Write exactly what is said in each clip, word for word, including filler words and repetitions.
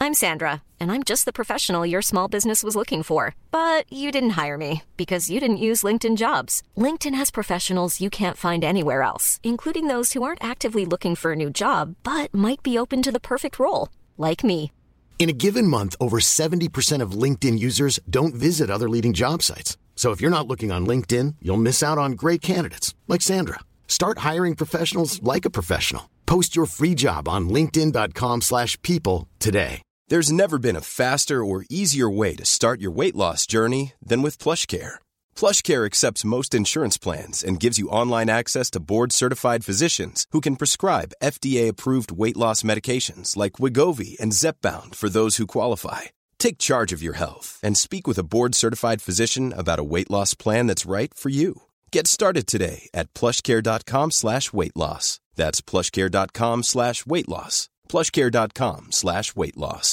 I'm Sandra, and I'm just the professional your small business was looking for. But you didn't hire me because you didn't use LinkedIn Jobs. LinkedIn has professionals you can't find anywhere else, including those who aren't actively looking for a new job, but might be open to the perfect role, like me. In a given month, over seventy percent of LinkedIn users don't visit other leading job sites. So if you're not looking on LinkedIn, you'll miss out on great candidates like Sandra. Start hiring professionals like a professional. Post your free job on linkedin dot com slash people today. There's never been a faster or easier way to start your weight loss journey than with PlushCare. PlushCare accepts most insurance plans and gives you online access to board-certified physicians who can prescribe F D A-approved weight loss medications like Wegovy and Zepbound for those who qualify. Take charge of your health and speak with a board-certified physician about a weight loss plan that's right for you. Get started today at plushcare.com slash weight loss. That's plushcare.com slash weight loss. plushcare.com slash weight loss.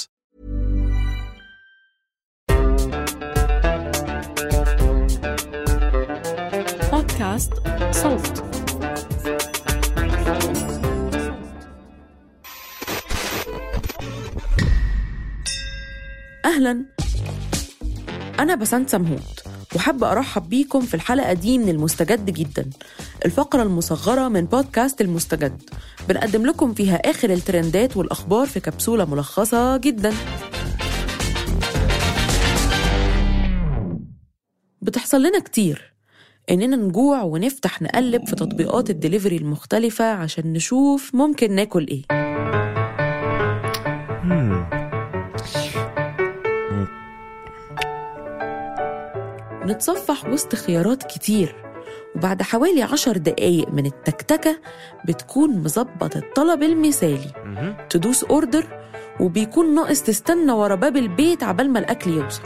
بودكاست صوت. أهلاً، أنا بسنت سمهوت وحابة أرحب بيكم في الحلقة دي من المستجد جداً، الفقرة المصغرة من بودكاست المستجد. بنقدم لكم فيها آخر الترندات والأخبار في كبسولة ملخصة جداً. بتحصل لنا كتير إننا نجوع ونفتح نقلب في تطبيقات الدليفري المختلفة عشان نشوف ممكن ناكل إيه. نتصفح وسط خيارات كتير، وبعد حوالي عشر دقايق من التكتكة بتكون مظبط الطلب المثالي، تدوس أوردر وبيكون ناقص تستنى ورا باب البيت عبال ما الأكل يوصل.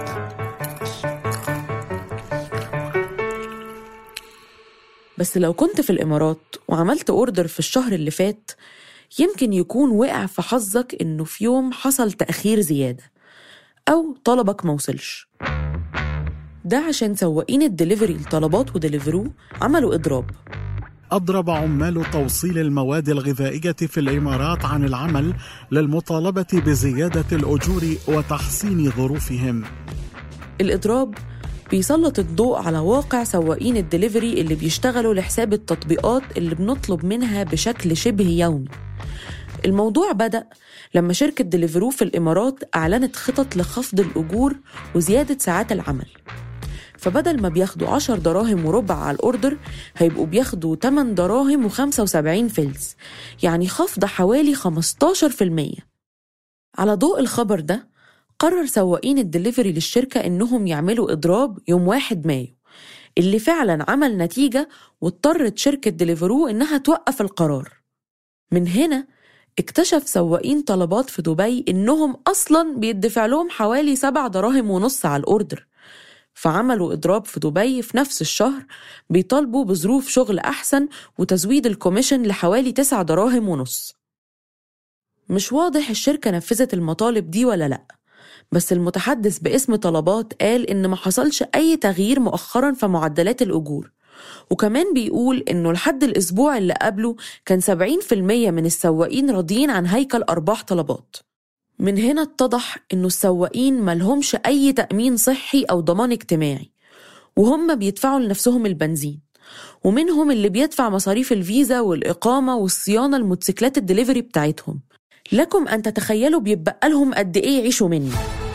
بس لو كنت في الإمارات وعملت أوردر في الشهر اللي فات، يمكن يكون وقع في حظك إنه في يوم حصل تأخير زيادة أو طلبك موصلش. ده عشان سواقين الدليفري لطلبات ودليفرو عملوا إضراب. أضرب عمال توصيل المواد الغذائية في الإمارات عن العمل للمطالبة بزيادة الأجور وتحسين ظروفهم. الإضراب بيسلط الضوء على واقع سواقين الدليفري اللي بيشتغلوا لحساب التطبيقات اللي بنطلب منها بشكل شبه يومي. الموضوع بدأ لما شركة دليفرو في الإمارات أعلنت خطط لخفض الأجور وزيادة ساعات العمل، فبدل ما بياخدوا عشر دراهم وربع على الأوردر هيبقوا بياخدوا تمن دراهم وخمسة وسبعين فلس، يعني خفض حوالي خمستاشر في المية. على ضوء الخبر ده قرر سواقين الدليفري للشركة إنهم يعملوا إضراب يوم واحد مايو، اللي فعلا عمل نتيجة واضطرت شركة دليفرو إنها توقف القرار. من هنا اكتشف سواقين طلبات في دبي إنهم أصلاً بيدفع لهم حوالي سبع دراهم ونص على الأوردر، فعملوا إضراب في دبي في نفس الشهر بيطالبوا بظروف شغل أحسن وتزويد الكوميشن لحوالي تسع دراهم ونص. مش واضح الشركة نفذت المطالب دي ولا لأ، بس المتحدث باسم طلبات قال إن ما حصلش أي تغيير مؤخراً في معدلات الأجور، وكمان بيقول إنه لحد الأسبوع اللي قبله كان سبعين في المية من السواقين راضيين عن هيكل أرباح طلبات. من هنا اتضح إنه السواقين ملهمش أي تأمين صحي أو ضمان اجتماعي، وهم بيدفعوا لنفسهم البنزين، ومنهم اللي بيدفع مصاريف الفيزا والإقامة والصيانة الموتوسيكلات الدليفري بتاعتهم. لكم أن تتخيلوا بيبقى لهم قد إيه يعيشوا منه.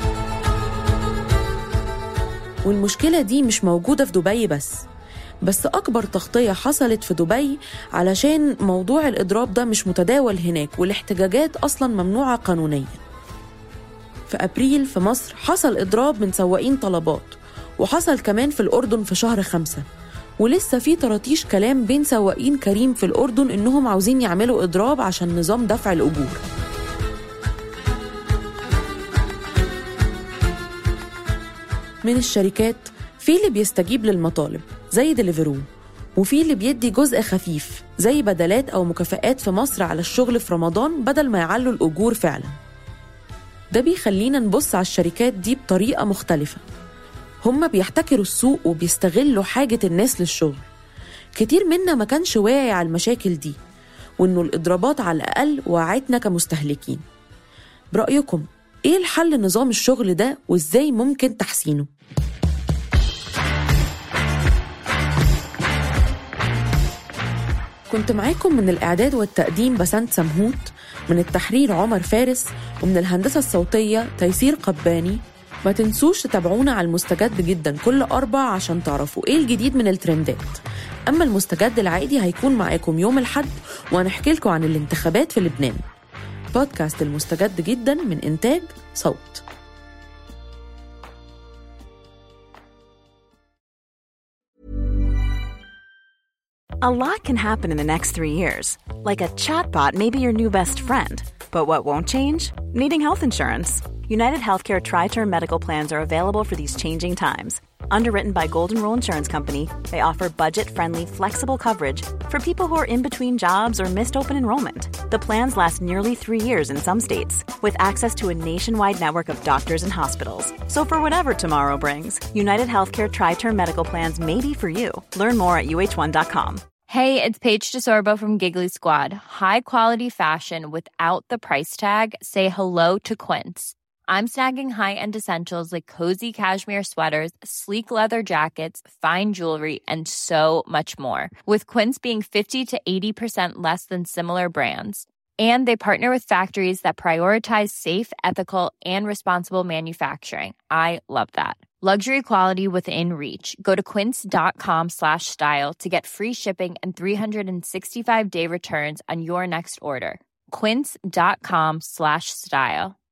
والمشكلة دي مش موجودة في دبي بس، بس أكبر تغطية حصلت في دبي علشان موضوع الإضراب ده مش متداول هناك، والاحتجاجات أصلاً ممنوعة قانونياً. في أبريل في مصر حصل إضراب من سواقين طلبات، وحصل كمان في الأردن في شهر خمسة، ولسه في طرطيش كلام بين سواقين كريم في الأردن إنهم عاوزين يعملوا إضراب عشان نظام دفع الأجور. من الشركات في اللي بيستجيب للمطالب زي دليفرو، وفي اللي بيدي جزء خفيف زي بدلات أو مكافآت في مصر على الشغل في رمضان بدل ما يعلوا الأجور فعلا. ده بيخلينا نبص على الشركات دي بطريقة مختلفة. هم بيحتكروا السوق وبيستغلوا حاجة الناس للشغل. كتير منا ما كانش واعي على المشاكل دي، وإنه الإضرابات على الأقل وعيتنا كمستهلكين. برأيكم إيه الحل نظام الشغل ده وإزاي ممكن تحسينه؟ كنت معاكم من الإعداد والتقديم بسنت سمهوت، من التحرير عمر فارس، ومن الهندسة الصوتية تيسير قباني. ما تنسوش تتابعونا على المستجد جدا كل أربع عشان تعرفوا إيه الجديد من الترندات. أما المستجد العادي هيكون معاكم يوم الحد وهنحكي لكم عن الانتخابات في لبنان. بودكاست المستجد جدا من إنتاج صوت. A lot can happen in the next three years. Like a chatbot may be your new best friend. But what won't change? Needing health insurance. United Healthcare Tri-Term Medical Plans are available for these changing times. Underwritten by Golden Rule Insurance Company, they offer budget-friendly, flexible coverage for people who are in between jobs or missed open enrollment. The plans last nearly three years in some states, with access to a nationwide network of doctors and hospitals. So for whatever tomorrow brings, United Healthcare Tri-Term Medical Plans may be for you. Learn more at U H one dot com. Hey, it's Paige DeSorbo from Giggly Squad. High quality fashion without the price tag. Say hello to Quince. I'm snagging high-end essentials like cozy cashmere sweaters, sleek leather jackets, fine jewelry, and so much more. With Quince being fifty to eighty percent less than similar brands. And they partner with factories that prioritize safe, ethical, and responsible manufacturing. I love that. Luxury quality within reach. Go to quince.com slash style to get free shipping and three sixty-five day returns on your next order. Quince.com slash style.